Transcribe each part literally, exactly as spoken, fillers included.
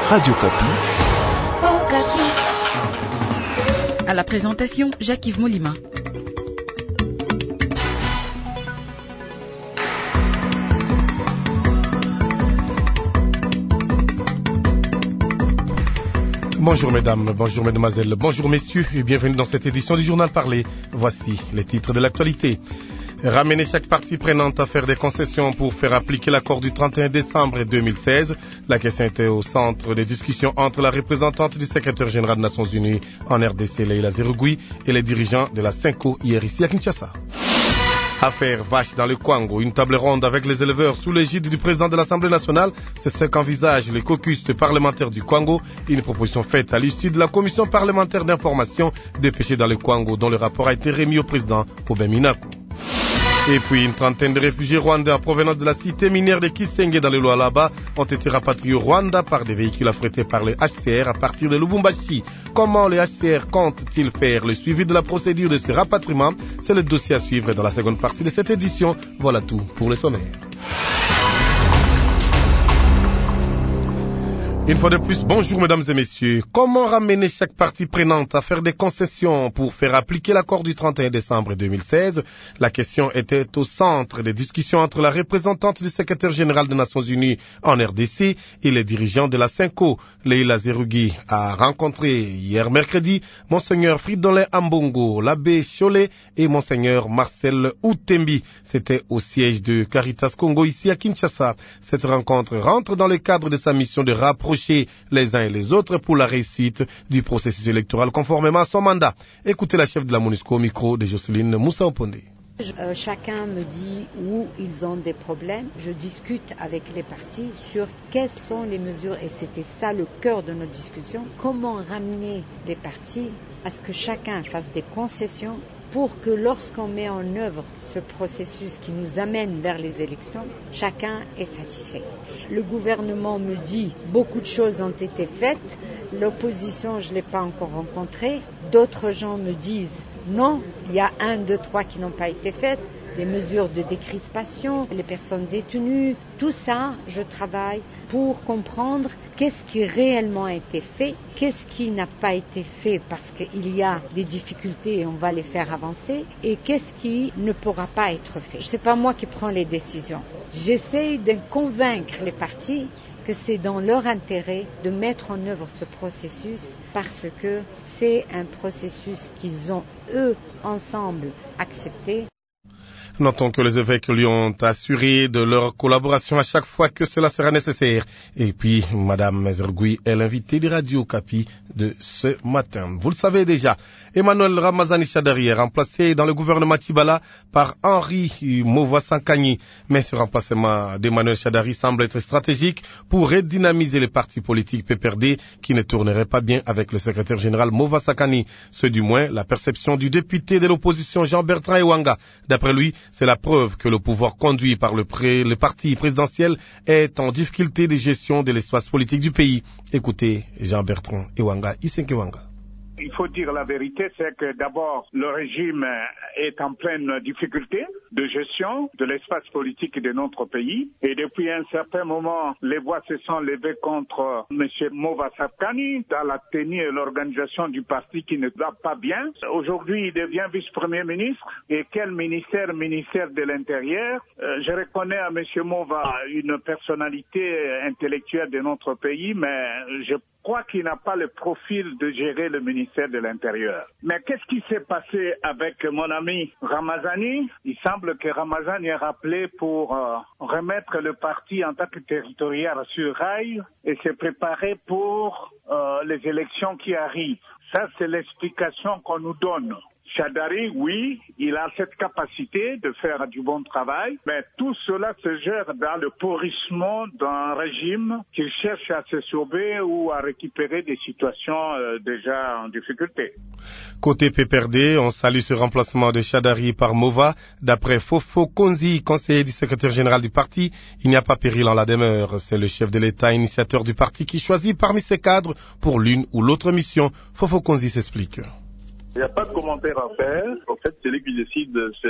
Radio Kapi. Oh, Kapi. À la présentation, Jacques-Yves Molima. Bonjour mesdames, bonjour mesdemoiselles, bonjour messieurs et bienvenue dans cette édition du Journal Parlé. Voici les titres de l'actualité. Ramener chaque partie prenante à faire des concessions pour faire appliquer l'accord du trente et un décembre deux mille seize. La question était au centre des discussions entre la représentante du secrétaire général des Nations Unies en R D C, Leila Zerougui, et les dirigeants de la Cinco hier ici à Kinshasa. Affaire vache dans le Kwango, une table ronde avec les éleveurs sous l'égide du président de l'Assemblée nationale, c'est ce qu'envisage le caucus parlementaire du Kwango, une proposition faite à l'issue de la commission parlementaire d'information des péchés dans le Kwango dont le rapport a été remis au président Aubin Minaku. Et puis une trentaine de réfugiés rwandais en provenance de la cité minière de Kisenge dans le Lualaba ont été rapatriés au Rwanda par des véhicules affrétés par les H C R à partir de Lubumbashi. Comment les H C R comptent-ils faire le suivi de la procédure de ces rapatriements? C'est le dossier à suivre dans la seconde partie de cette édition. Voilà tout pour le sommaire. Une fois de plus, bonjour mesdames et messieurs. Comment ramener chaque partie prenante à faire des concessions pour faire appliquer l'accord du trente et un décembre deux mille seize? La question était au centre des discussions entre la représentante du secrétaire général des Nations Unies en R D C et les dirigeants de la Cinco. Leila Zerougui a rencontré hier mercredi Monseigneur Fridolin Ambongo, l'abbé Cholet et Monseigneur Marcel Outembi. C'était au siège de Caritas Congo ici à Kinshasa. Cette rencontre rentre dans le cadre de sa mission de rapprocher les uns et les autres pour la réussite du processus électoral conformément à son mandat. Écoutez la chef de la MONUSCO au micro de Jocelyne Moussa Oponde. Euh, chacun me dit où ils ont des problèmes. Je discute avec les partis sur quelles sont les mesures et c'était ça le cœur de notre discussion. Comment ramener les partis à ce que chacun fasse des concessions pour que lorsqu'on met en œuvre ce processus qui nous amène vers les élections, chacun est satisfait. Le gouvernement me dit beaucoup de choses ont été faites, l'opposition je ne l'ai pas encore rencontrée, d'autres gens me disent non, il y a un, deux, trois qui n'ont pas été faites, les mesures de décrispation, les personnes détenues, tout ça, je travaille pour comprendre qu'est-ce qui réellement a été fait, qu'est-ce qui n'a pas été fait parce qu'il y a des difficultés et on va les faire avancer, et qu'est-ce qui ne pourra pas être fait. Ce n'est pas moi qui prends les décisions. J'essaie de convaincre les partis que c'est dans leur intérêt de mettre en œuvre ce processus parce que c'est un processus qu'ils ont, eux, ensemble, accepté. Notons que les évêques lui ont assuré de leur collaboration à chaque fois que cela sera nécessaire. Et puis, Madame Zerougui est l'invitée de Radio Kapi de ce matin. Vous le savez déjà, Emmanuel Ramazani Shadari est remplacé dans le gouvernement Tibala par Henri Mova Sankani. Mais ce remplacement d'Emmanuel Shadari semble être stratégique pour redynamiser les partis politiques P P R D qui ne tourneraient pas bien avec le secrétaire général Mova Sankani. C'est du moins la perception du député de l'opposition Jean-Bertrand Ewanga. D'après lui, c'est la preuve que le pouvoir conduit par le, pré, le parti présidentiel est en difficulté de gestion de l'espace politique du pays. Écoutez Jean-Bertrand Ewanga, Isenke Ewanga. Il faut dire la vérité, c'est que d'abord, le régime est en pleine difficulté de gestion de l'espace politique de notre pays. Et depuis un certain moment, les voix se sont levées contre M. Mova Sankani dans la tenue et l'organisation du parti qui ne va pas bien. Aujourd'hui, il devient vice-premier ministre. Et quel ministère? Ministère de l'Intérieur. Euh, je reconnais à M. Mova une personnalité intellectuelle de notre pays, mais je Je crois qu'il n'a pas le profil de gérer le ministère de l'Intérieur. Mais qu'est-ce qui s'est passé avec mon ami Ramazani? Il semble que Ramazani est rappelé pour euh, remettre le parti en tant que territorial sur rail et se préparer pour euh, les élections qui arrivent. Ça, c'est l'explication qu'on nous donne. Shadari, oui, il a cette capacité de faire du bon travail, mais tout cela se gère dans le pourrissement d'un régime qui cherche à se sauver ou à récupérer des situations euh, déjà en difficulté. Côté P P R D, on salue ce remplacement de Shadari par Mova. D'après Fofo Konzi, conseiller du secrétaire général du parti, il n'y a pas péril en la demeure. C'est le chef de l'État, initiateur du parti, qui choisit parmi ses cadres pour l'une ou l'autre mission. Fofo Konzi s'explique. Il n'y a pas de commentaire à faire. En fait, celui qui décide, c'est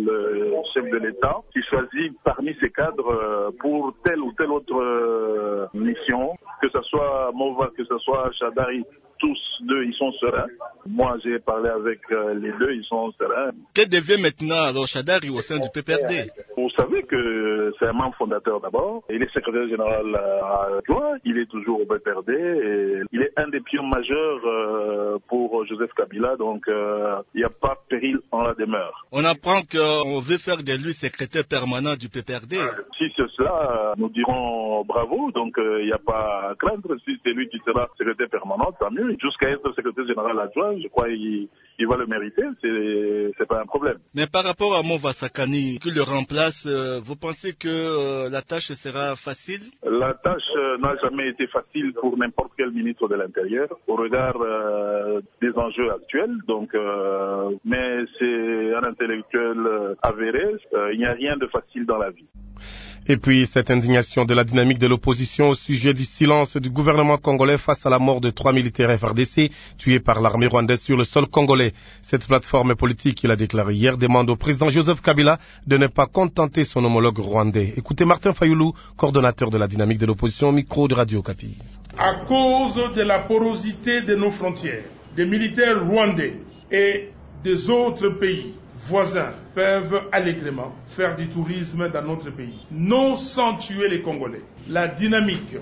le chef de l'État qui choisit parmi ses cadres pour telle ou telle autre mission, que ce soit Mova, que ce soit Shadari, tous deux, ils sont sereins. Moi, j'ai parlé avec euh, les deux, ils sont sereins. Que devient maintenant alors Shadari au sein du P P R D? Vous savez que c'est un membre fondateur d'abord. Il est secrétaire général adjoint, il est toujours au P P R D. Et il est un des pions majeurs euh, pour Joseph Kabila, donc euh, il n'y a pas péril en la demeure. On apprend qu'on veut faire de lui secrétaire permanent du P P R D. Si c'est cela, nous dirons bravo, donc il euh, n'y a pas à craindre. Si c'est lui qui sera secrétaire permanent, tant mieux. Jusqu'à être secrétaire général adjoint, je crois qu'il il va le mériter, c'est, c'est pas un problème. Mais par rapport à Mova Sakani, qui le remplace, euh, vous pensez que euh, la tâche sera facile? La tâche euh, n'a jamais été facile pour n'importe quel ministre de l'Intérieur, au regard euh, des enjeux actuels. Donc, euh, mais c'est un intellectuel euh, avéré, euh, il n'y a rien de facile dans la vie. Et puis, cette indignation de la dynamique de l'opposition au sujet du silence du gouvernement congolais face à la mort de trois militaires F R D C tués par l'armée rwandaise sur le sol congolais. Cette plateforme politique, il a déclaré hier, demande au président Joseph Kabila de ne pas contenter son homologue rwandais. Écoutez Martin Fayoulou, coordonnateur de la dynamique de l'opposition, au micro de Radio Okapi. À cause de la porosité de nos frontières, des militaires rwandais et des autres pays voisins peuvent allègrement faire du tourisme dans notre pays, non sans tuer les Congolais. La dynamique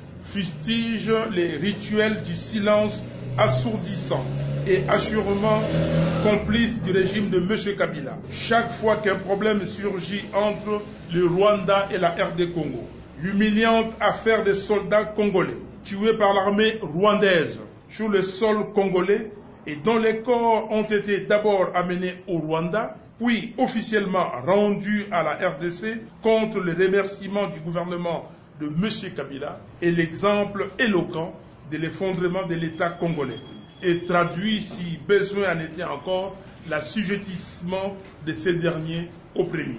fustige les rituels du silence assourdissant et assurément complice du régime de M. Kabila. Chaque fois qu'un problème surgit entre le Rwanda et la R D Congo, l'humiliante affaire des soldats congolais tués par l'armée rwandaise sur le sol congolais et dont les corps ont été d'abord amenés au Rwanda, puis officiellement rendus à la R D C contre les remerciements du gouvernement de M. Kabila, est l'exemple éloquent de l'effondrement de l'État congolais et traduit, si besoin en était encore, l'assujettissement de ces derniers au premier.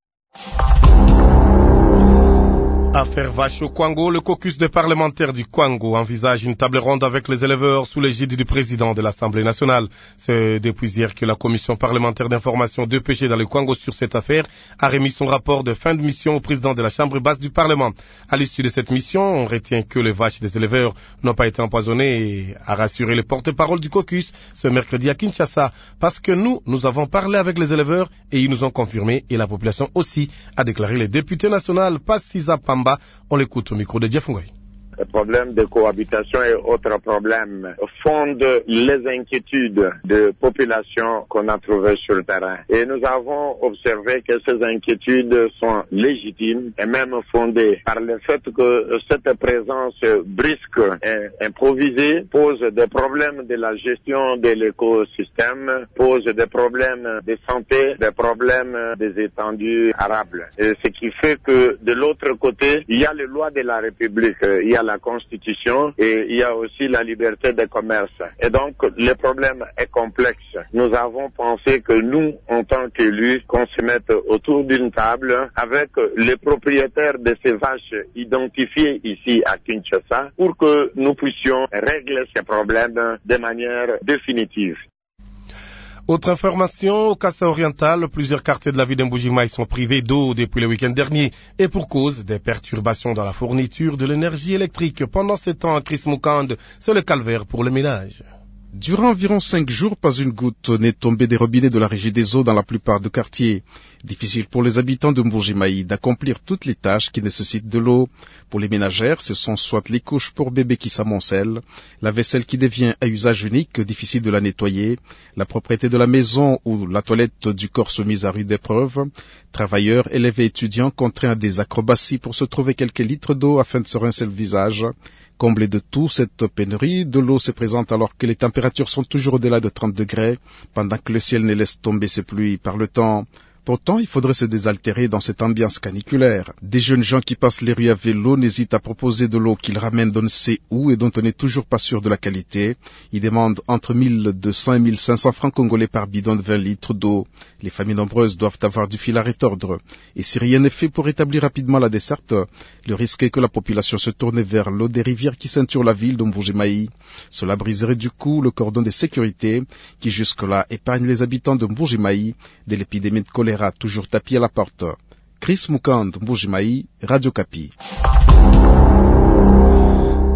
Affaire vache au Kwango, le caucus des parlementaires du Kwango envisage une table ronde avec les éleveurs sous l'égide du président de l'Assemblée nationale. C'est depuis hier que la commission parlementaire d'information de P G dans le Kwango sur cette affaire a remis son rapport de fin de mission au président de la Chambre basse du Parlement. À l'issue de cette mission, on retient que les vaches des éleveurs n'ont pas été empoisonnées et a rassuré le porte-parole du caucus ce mercredi à Kinshasa parce que nous, nous avons parlé avec les éleveurs et ils nous ont confirmé et la population aussi, a déclaré le député national Passisa Pamba. On l'écoute au micro de Jeff Ngoy. Le problème de cohabitation et autres problèmes fondent les inquiétudes de population qu'on a trouvées sur le terrain. Et nous avons observé que ces inquiétudes sont légitimes et même fondées par le fait que cette présence brusque et improvisée pose des problèmes de la gestion de l'écosystème, pose des problèmes de santé, des problèmes des étendues arables. Et ce qui fait que de l'autre côté, il y a les lois de la République, il y a la Constitution et il y a aussi la liberté de commerce. Et donc, le problème est complexe. Nous avons pensé que nous, en tant qu'élus, qu'on se mette autour d'une table avec les propriétaires de ces vaches identifiées ici à Kinshasa pour que nous puissions régler ces problèmes de manière définitive. Autre information, au Kassa oriental, plusieurs quartiers de la ville d'Mbujimai sont privés d'eau depuis le week-end dernier et pour cause des perturbations dans la fourniture de l'énergie électrique. Pendant ce temps, Chris Mukand, c'est le calvaire pour les ménages. Durant environ cinq jours, pas une goutte n'est tombée des robinets de la régie des eaux dans la plupart des quartiers. Difficile pour les habitants de Mbujimai d'accomplir toutes les tâches qui nécessitent de l'eau. Pour les ménagères, ce sont soit les couches pour bébés qui s'amoncellent, la vaisselle qui devient à usage unique, difficile de la nettoyer, la propriété de la maison ou la toilette du corps soumise à rude épreuve, travailleurs, élèves et étudiants contraints à des acrobaties pour se trouver quelques litres d'eau afin de se rincer le visage. Comblé de tout, cette pénurie de l'eau se présente alors que les températures sont toujours au-delà de trente degrés, pendant que le ciel ne laisse tomber ses pluies par le temps. Pourtant, il faudrait se désaltérer dans cette ambiance caniculaire. Des jeunes gens qui passent les rues à vélo n'hésitent à proposer de l'eau qu'ils ramènent d'on ne sait où et dont on n'est toujours pas sûr de la qualité. Ils demandent entre mille deux cents et mille cinq cents francs congolais par bidon de vingt litres d'eau. Les familles nombreuses doivent avoir du fil à retordre. Et si rien n'est fait pour établir rapidement la desserte, le risque est que la population se tourne vers l'eau des rivières qui ceinturent la ville d'Mbujimai. Cela briserait du coup le cordon de sécurité qui jusque-là épargne les habitants de Mbujimai de l'épidémie de choléra toujours tapis à la porte. Chris Mukand, Mbujimai, Radio Okapi.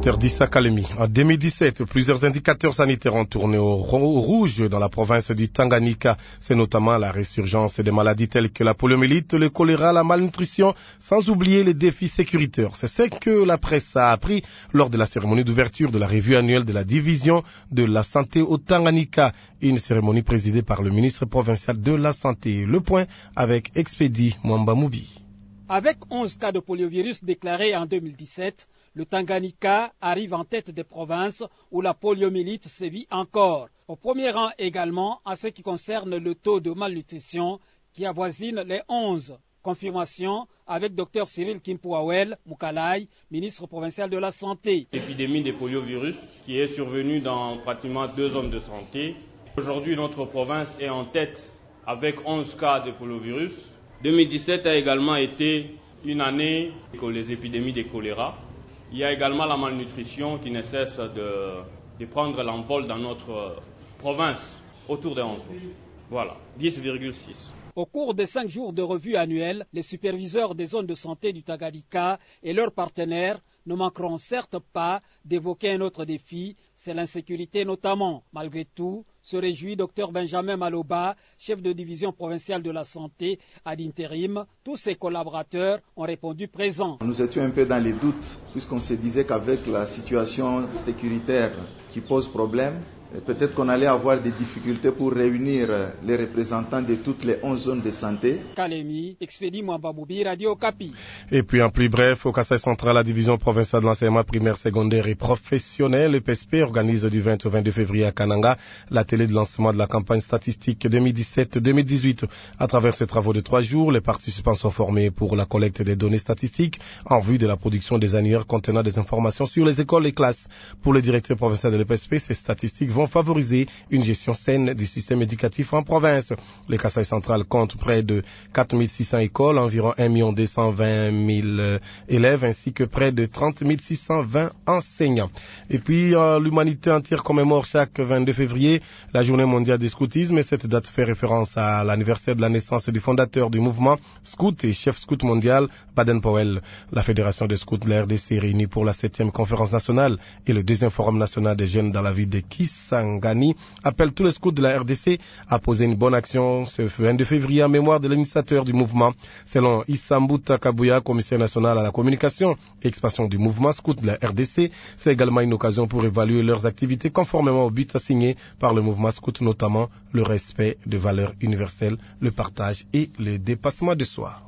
docteur Dissa Kalemi. En deux mille dix-sept, plusieurs indicateurs sanitaires ont tourné au rouge dans la province du Tanganyika. C'est notamment la résurgence des maladies telles que la poliomyélite, le choléra, la malnutrition, sans oublier les défis sécuritaires. C'est ce que la presse a appris lors de la cérémonie d'ouverture de la revue annuelle de la division de la santé au Tanganyika, une cérémonie présidée par le ministre provincial de la Santé. Le point avec Expédie Mwamba Moubi. Avec onze cas de poliovirus déclarés en deux mille dix-sept, le Tanganyika arrive en tête des provinces où la poliomyélite sévit encore. Au premier rang également en ce qui concerne le taux de malnutrition qui avoisine les onze. Confirmation avec Dr Cyril Kimpouawel Moukalai, ministre provincial de la Santé. L'épidémie des poliovirus qui est survenue dans pratiquement deux zones de santé. Aujourd'hui, notre province est en tête avec onze cas de poliovirus. deux mille dix-sept a également été une année pour les épidémies de choléra. Il y a également la malnutrition qui ne cesse de, de prendre l'envol dans notre province, autour de onze. Voilà, dix virgule six. Au cours des cinq jours de revue annuelle, les superviseurs des zones de santé du Tanganyika et leurs partenaires ne manqueront certes pas d'évoquer un autre défi, c'est l'insécurité notamment. Malgré tout, se réjouit Dr Benjamin Maloba, chef de division provinciale de la santé à l'intérim. Tous ses collaborateurs ont répondu présents. Nous étions un peu dans les doutes, puisqu'on se disait qu'avec la situation sécuritaire qui pose problème, peut-être qu'on allait avoir des difficultés pour réunir les représentants de toutes les onze zones de santé. Kalemi, Expédie Mwamba Moubi, Radio Okapi. Et puis en plus bref, au Kasaï central, la division provinciale de l'enseignement primaire, secondaire et professionnel, le P S P, organise du vingt au vingt-deux février à Kananga la télé de lancement de la campagne statistique deux mille dix-sept deux mille dix-huit. À travers ces travaux de trois jours, les participants sont formés pour la collecte des données statistiques en vue de la production des annuaires contenant des informations sur les écoles et classes. Pour le directeur provincial de l'E P S P, ces statistiques vont favoriser une gestion saine du système éducatif en province. Le Kasaï central compte près de quatre mille six cents écoles, environ un million deux cent vingt mille élèves, ainsi que près de trente mille six cent vingt enseignants. Et puis, euh, l'humanité entière commémore chaque vingt-deux février la journée mondiale du scoutisme, et cette date fait référence à l'anniversaire de la naissance du fondateur du mouvement scout et chef scout mondial, Baden-Powell. La Fédération des scouts de la R D C réunie pour la septième conférence nationale et le deuxième forum national des jeunes dans la ville de Kisangani appelle tous les scouts de la R D C à poser une bonne action ce vingt-deux février en mémoire de l'initiateur du mouvement. Selon Issambuta Kabuya, commissaire national à la communication et expansion du mouvement scout de la R D C, c'est également une occasion pour évaluer leurs activités conformément aux buts assignés par le mouvement scout, notamment le respect de valeurs universelles, le partage et le dépassement de soi.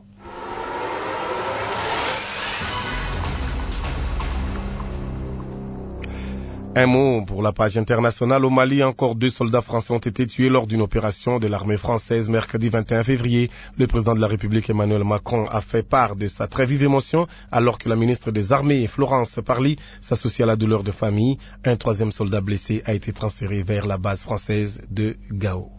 Un mot pour la page internationale. Au Mali, encore deux soldats français ont été tués lors d'une opération de l'armée française mercredi vingt et un février. Le président de la République, Emmanuel Macron, a fait part de sa très vive émotion alors que la ministre des Armées, Florence Parly, s'associe à la douleur de famille. Un troisième soldat blessé a été transféré vers la base française de Gao.